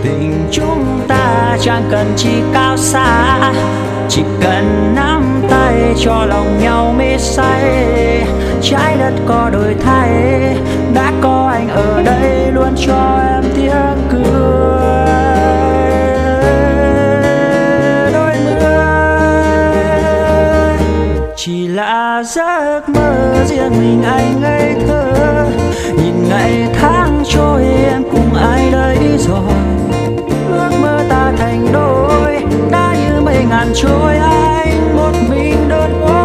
tình chúng ta chẳng cần chi cao xa, chỉ cần nắm tay cho lòng nhau mê say. Trái đất có đổi thay, đã có anh ở đây luôn cho em tiếng cười. Đôi mươi chỉ là giấc mơ riêng mình anh ngây thơ, nhìn ngày tháng trôi em cùng ai đấy rồi. Ước mơ ta thành đôi đã như mây ngàn trôi, anh một mình đơn côi.